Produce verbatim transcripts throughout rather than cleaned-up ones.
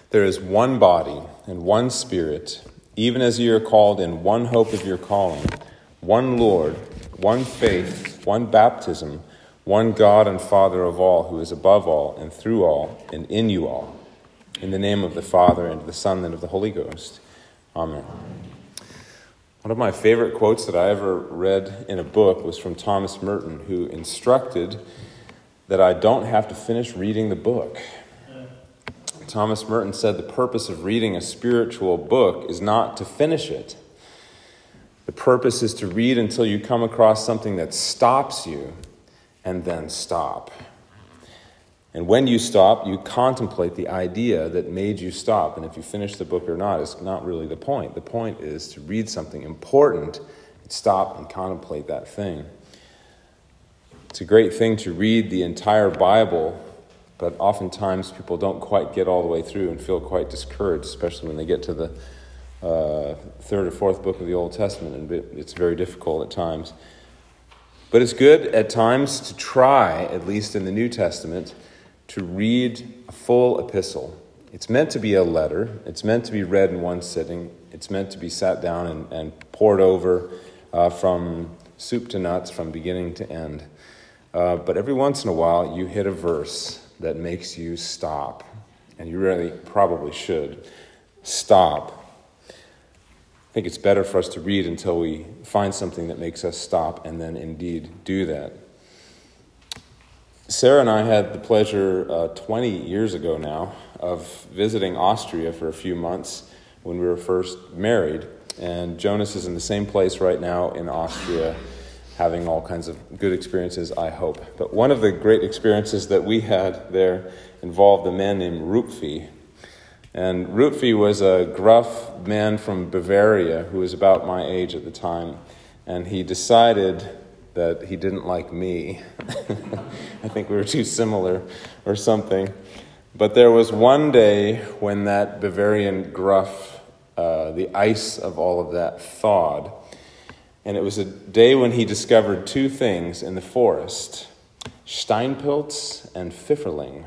There is one body and one Spirit, even as you are called in one hope of your calling, one Lord, one faith, one baptism, one God and Father of all, who is above all and through all and in you all. In the name of the Father, and of the Son, and of the Holy Ghost. Amen. One of my favorite quotes that I ever read in a book was from Thomas Merton, who instructed that I don't have to finish reading the book. Thomas Merton said the purpose of reading a spiritual book is not to finish it. The purpose is to read until you come across something that stops you, and then stop. And when you stop, you contemplate the idea that made you stop. And if you finish the book or not is not really the point. The point is to read something important and stop and contemplate that thing. It's a great thing to read the entire Bible, but oftentimes people don't quite get all the way through and feel quite discouraged, especially when they get to the uh, third or fourth book of the Old Testament, and it's very difficult at times. But it's good at times to try, at least in the New Testament, to read a full epistle. It's meant to be a letter. It's meant to be read in one sitting. It's meant to be sat down and, and poured over uh, from soup to nuts, from beginning to end. Uh, but every once in a while, you hit a verse that makes you stop. And you really probably should stop. I think it's better for us to read until we find something that makes us stop and then indeed do that. Sarah and I had the pleasure uh, twenty years ago now of visiting Austria for a few months when we were first married. And Jonas is in the same place right now in Austria, having all kinds of good experiences, I hope. But one of the great experiences that we had there involved a man named Rupfi. And Rupfi was a gruff man from Bavaria who was about my age at the time. And he decided that he didn't like me. I think we were too similar or something. But there was one day when that Bavarian gruff, uh, the ice of all of that thawed. And it was a day when he discovered two things in the forest: Steinpilz and Pfifferling,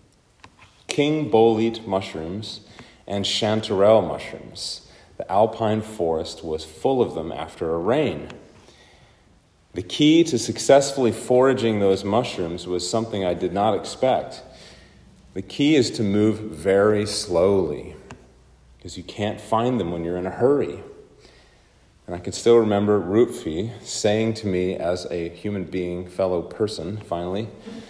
king bolete mushrooms, and chanterelle mushrooms. The alpine forest was full of them after a rain. The key to successfully foraging those mushrooms was something I did not expect. The key is to move very slowly, because you can't find them when you're in a hurry. And I can still remember Rupfi saying to me as a human being, fellow person, finally,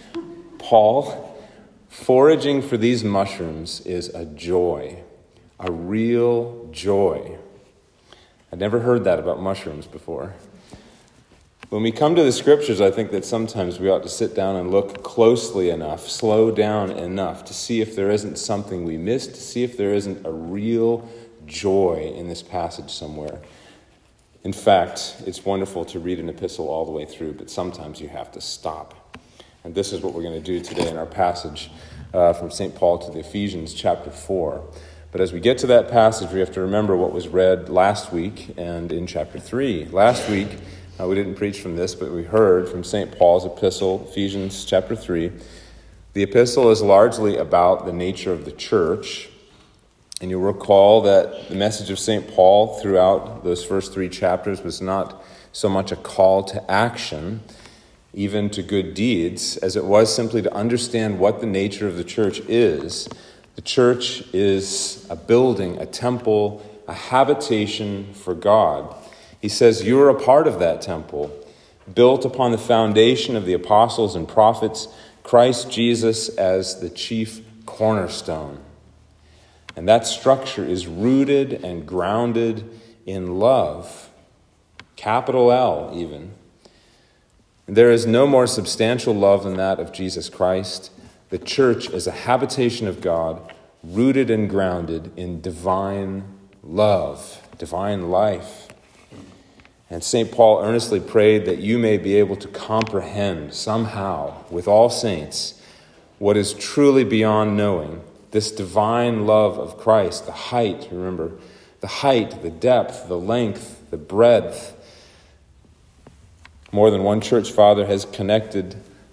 Paul, foraging for these mushrooms is a joy, a real joy. I'd never heard that about mushrooms before. When we come to the scriptures, I think that sometimes we ought to sit down and look closely enough, slow down enough to see if there isn't something we missed, to see if there isn't a real joy in this passage somewhere. In fact, it's wonderful to read an epistle all the way through, but sometimes you have to stop. And this is what we're going to do today in our passage uh, from Saint Paul to the Ephesians chapter four. But as we get to that passage, we have to remember what was read last week and in chapter three. Last week, uh, we didn't preach from this, but we heard from Saint Paul's epistle, Ephesians chapter three. The epistle is largely about the nature of the church. And you'll recall that the message of Saint Paul throughout those first three chapters was not so much a call to action, even to good deeds, as it was simply to understand what the nature of the church is. The church is a building, a temple, a habitation for God. He says you are a part of that temple, built upon the foundation of the apostles and prophets, Christ Jesus as the chief cornerstone. And that structure is rooted and grounded in love, capital L even. And there is no more substantial love than that of Jesus Christ. The church is a habitation of God, rooted and grounded in divine love, divine life. And Saint Paul earnestly prayed that you may be able to comprehend somehow with all saints what is truly beyond knowing, this divine love of Christ, the height, remember, the height, the depth, the length, the breadth. More than one church father has connected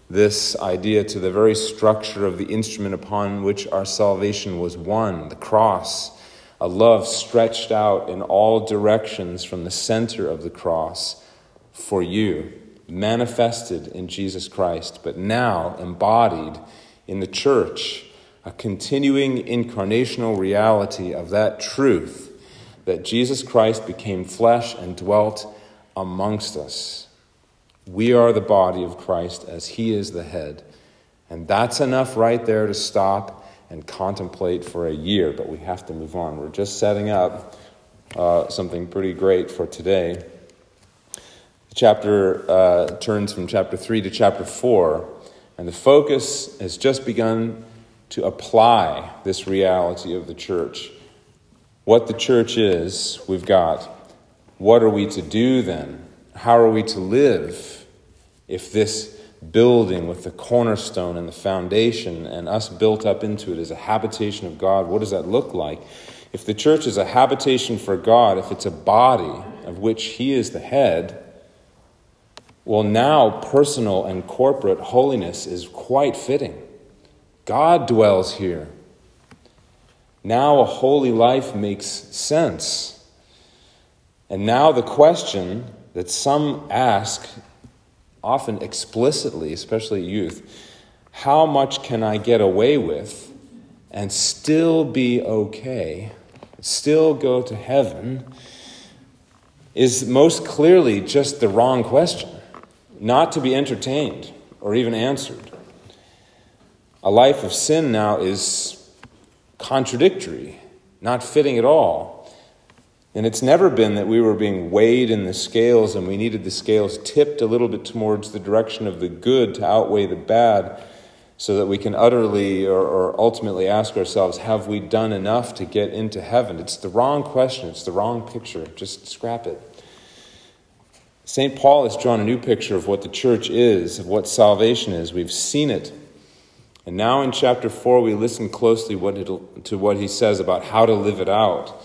this idea to the very structure of the instrument upon which our salvation was won, the cross, a love stretched out in all directions from the center of the cross for you, manifested in Jesus Christ, but now embodied in the church, a continuing incarnational reality of that truth that Jesus Christ became flesh and dwelt amongst us. We are the body of Christ as he is the head. And that's enough right there to stop and contemplate for a year, but we have to move on. We're just setting up uh, something pretty great for today. The chapter uh, turns from chapter three to chapter four, and the focus has just begun to apply this reality of the church. What the church is, we've got. What are we to do then? How are we to live if this building with the cornerstone and the foundation and us built up into it is a habitation of God? What does that look like? If the church is a habitation for God, if it's a body of which he is the head, well, now personal and corporate holiness is quite fitting. God dwells here. Now a holy life makes sense. And now the question that some ask, often explicitly, especially youth, how much can I get away with and still be okay, still go to heaven, is most clearly just the wrong question, not to be entertained or even answered. A life of sin now is contradictory, not fitting at all. And it's never been that we were being weighed in the scales and we needed the scales tipped a little bit towards the direction of the good to outweigh the bad so that we can utterly or, or ultimately ask ourselves, have we done enough to get into heaven? It's the wrong question. It's the wrong picture. Just scrap it. Saint Paul has drawn a new picture of what the church is, of what salvation is. We've seen it. And now in chapter four, we listen closely what to what he says about how to live it out.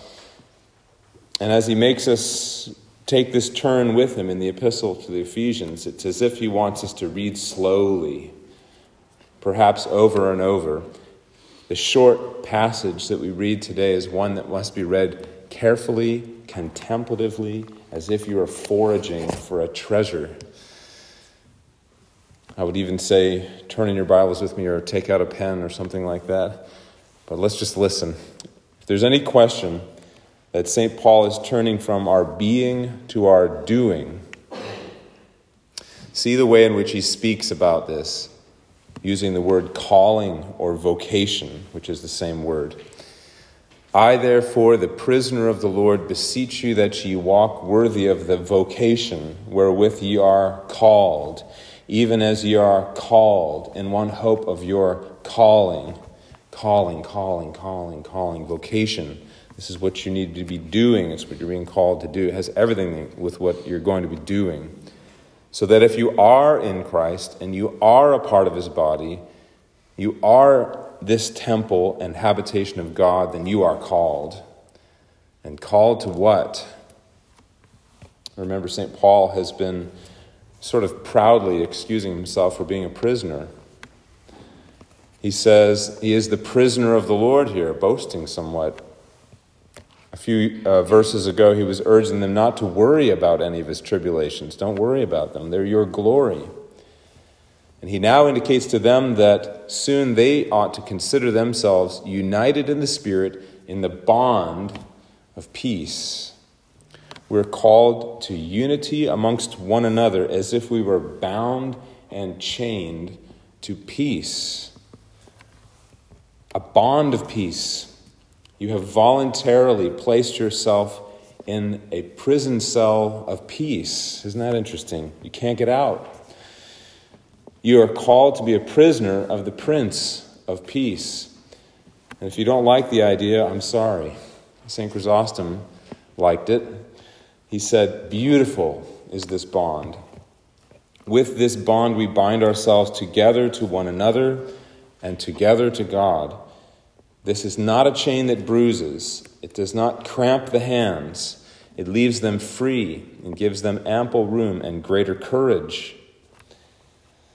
And as he makes us take this turn with him in the epistle to the Ephesians, it's as if he wants us to read slowly, perhaps over and over. The short passage that we read today is one that must be read carefully, contemplatively, as if you are foraging for a treasure. I would even say, turn in your Bibles with me or take out a pen or something like that. But let's just listen. If there's any question that Saint Paul is turning from our being to our doing, see the way in which he speaks about this, using the word calling or vocation, which is the same word. I, therefore, the prisoner of the Lord, beseech you that ye walk worthy of the vocation wherewith ye are called, even as ye are called in one hope of your calling. Calling, calling, calling, calling, vocation. This is what you need to be doing. It's what you're being called to do. It has everything with what you're going to be doing. So that if you are in Christ and you are a part of his body, you are this temple and habitation of God, then you are called. And called to what? Remember, Saint Paul has been sort of proudly excusing himself for being a prisoner. He says he is the prisoner of the Lord here, boasting somewhat. A few uh, verses ago, he was urging them not to worry about any of his tribulations. Don't worry about them. They're your glory. And he now indicates to them that soon they ought to consider themselves united in the Spirit in the bond of peace. We're called to unity amongst one another as if we were bound and chained to peace. A bond of peace. You have voluntarily placed yourself in a prison cell of peace. Isn't that interesting? You can't get out. You are called to be a prisoner of the Prince of Peace. And if you don't like the idea, I'm sorry. Saint Chrysostom liked it. He said, beautiful is this bond. With this bond we bind ourselves together to one another and together to God. This is not a chain that bruises. It does not cramp the hands. It leaves them free and gives them ample room and greater courage.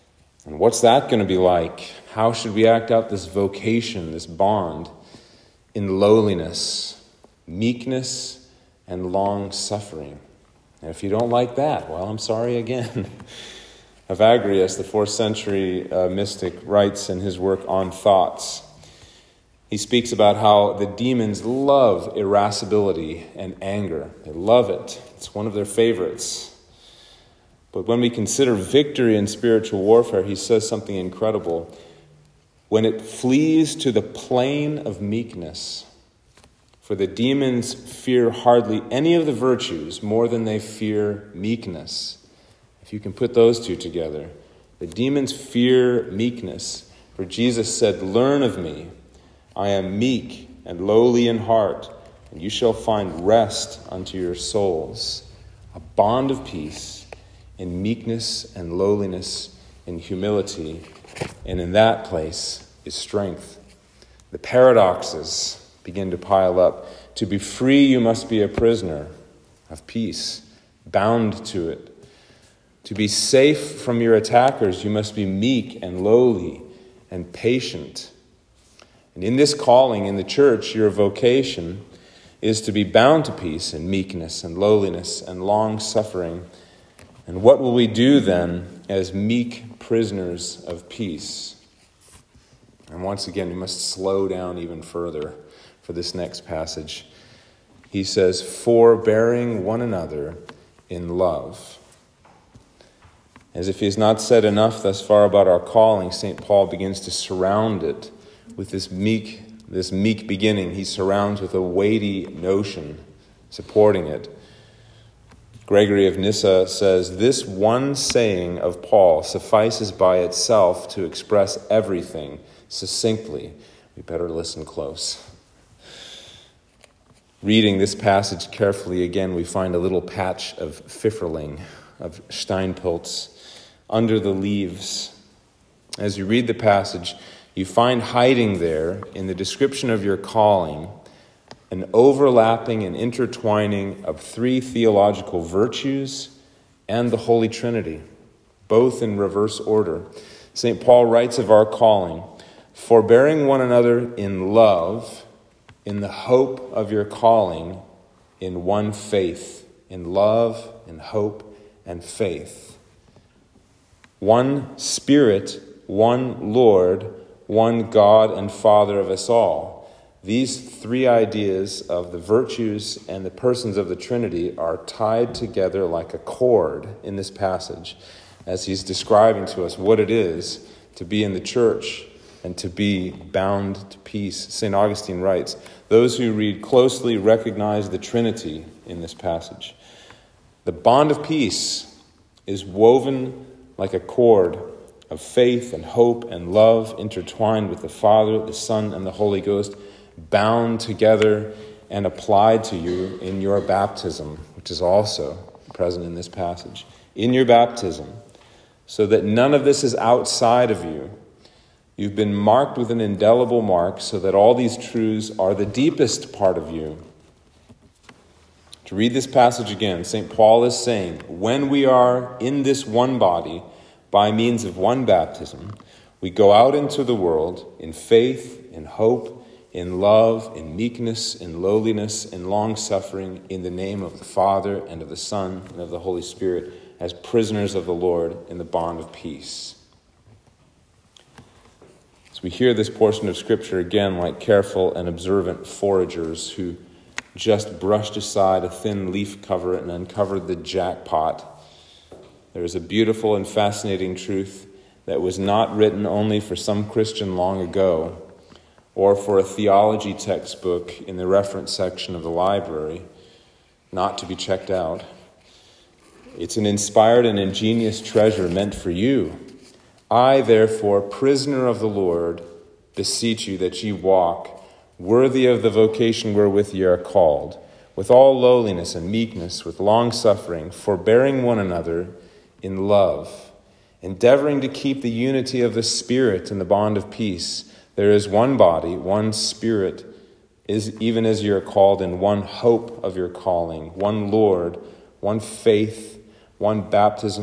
And what's that going to be like? How should we act out this vocation, this bond, in lowliness, meekness, and long-suffering? And if you don't like that, well, I'm sorry again. Evagrius, the fourth century uh, mystic, writes in his work On Thoughts, he speaks about how the demons love irascibility and anger. They love it. It's one of their favorites. But when we consider victory in spiritual warfare, he says something incredible. When it flees to the plane of meekness, for the demons fear hardly any of the virtues more than they fear meekness. If you can put those two together, the demons fear meekness. For Jesus said, "Learn of me. I am meek and lowly in heart, and you shall find rest unto your souls." A bond of peace in meekness and lowliness, in humility, and in that place is strength. The paradoxes begin to pile up. To be free, you must be a prisoner of peace, bound to it. To be safe from your attackers, you must be meek and lowly and patient. And in this calling in the church, your vocation is to be bound to peace and meekness and lowliness and long-suffering. And what will we do then as meek prisoners of peace? And once again, we must slow down even further for this next passage. He says, forbearing one another in love. As if he has not said enough thus far about our calling, Saint Paul begins to surround it with this meek, this meek beginning. He surrounds with a weighty notion supporting it. Gregory of Nyssa says, this one saying of Paul suffices by itself to express everything succinctly. We better listen close. Reading this passage carefully again, we find a little patch of Pfifferling, of Steinpilz, under the leaves. As you read the passage, you find hiding there in the description of your calling an overlapping and intertwining of three theological virtues and the Holy Trinity, both in reverse order. Saint Paul writes of our calling, forbearing one another in love, in the hope of your calling, in one faith, in love, in hope, and faith. One Spirit, one Lord, one God and Father of us all. These three ideas of the virtues and the persons of the Trinity are tied together like a cord in this passage as he's describing to us what it is to be in the church and to be bound to peace. Saint Augustine writes, those who read closely recognize the Trinity in this passage. The bond of peace is woven like a cord of faith and hope and love intertwined with the Father, the Son, and the Holy Ghost, bound together and applied to you in your baptism, which is also present in this passage. In your baptism, so that none of this is outside of you. You've been marked with an indelible mark so that all these truths are the deepest part of you. To read this passage again, Saint Paul is saying, when we are in this one body, by means of one baptism, we go out into the world in faith, in hope, in love, in meekness, in lowliness, in long-suffering, in the name of the Father and of the Son and of the Holy Spirit, as prisoners of the Lord in the bond of peace. As we hear this portion of Scripture again, like careful and observant foragers who just brushed aside a thin leaf cover and uncovered the jackpot, there is a beautiful and fascinating truth that was not written only for some Christian long ago, or for a theology textbook in the reference section of the library, not to be checked out. It's an inspired and ingenious treasure meant for you. I, therefore, prisoner of the Lord, beseech you that ye walk worthy of the vocation wherewith ye are called, with all lowliness and meekness, with long-suffering, forbearing one another in love, endeavoring to keep the unity of the Spirit in the bond of peace. There is one body, one Spirit, is even as you are called, in one hope of your calling, one Lord, one faith, one baptism,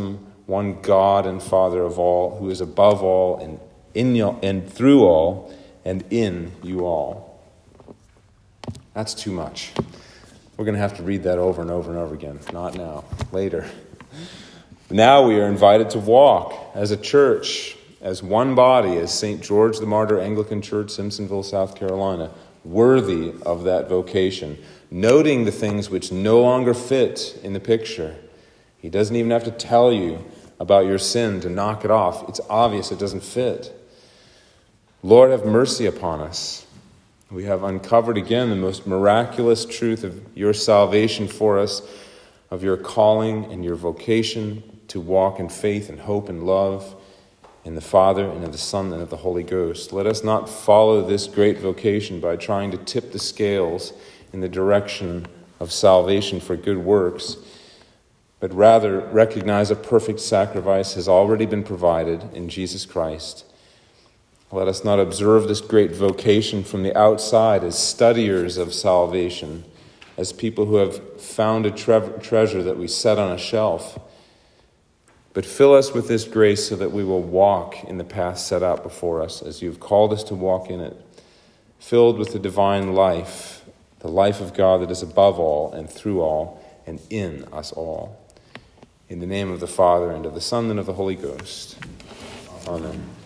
one God and Father of all, who is above all and in you, and through all and in you all. That's too much. We're going to have to read that over and over and over again. Not now, later. Now we are invited to walk as a church, as one body, as Saint George the Martyr Anglican Church, Simpsonville, South Carolina, worthy of that vocation, noting the things which no longer fit in the picture. He doesn't even have to tell you about your sin to knock it off. It's obvious it doesn't fit. Lord, have mercy upon us. We have uncovered again the most miraculous truth of your salvation for us, of your calling and your vocation to walk in faith and hope and love in the Father and of the Son and of the Holy Ghost. Let us not follow this great vocation by trying to tip the scales in the direction of salvation for good works, but rather recognize a perfect sacrifice has already been provided in Jesus Christ. Let us not observe this great vocation from the outside as studiers of salvation, as people who have found a tre- treasure that we set on a shelf, but fill us with this grace so that we will walk in the path set out before us as you've called us to walk in it, filled with the divine life, the life of God that is above all and through all and in us all. In the name of the Father, and of the Son, and of the Holy Ghost. Amen.